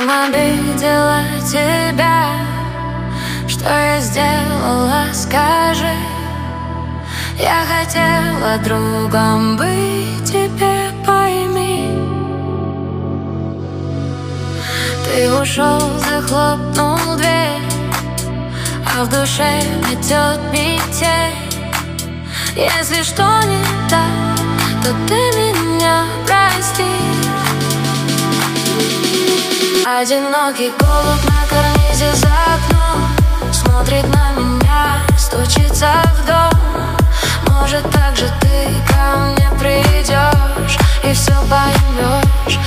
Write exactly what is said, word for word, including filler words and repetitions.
Чем обидела тебя? Что я сделала, скажи. Я хотела другом быть, теперь пойми. Ты ушел, захлопнул дверь, а в душе метет метель. Если что не так, то ты меня прости. Одинокий голубь на карнизе за окном смотрит на меня, стучится в дом. Может, так же ты ко мне придешь и все поймешь.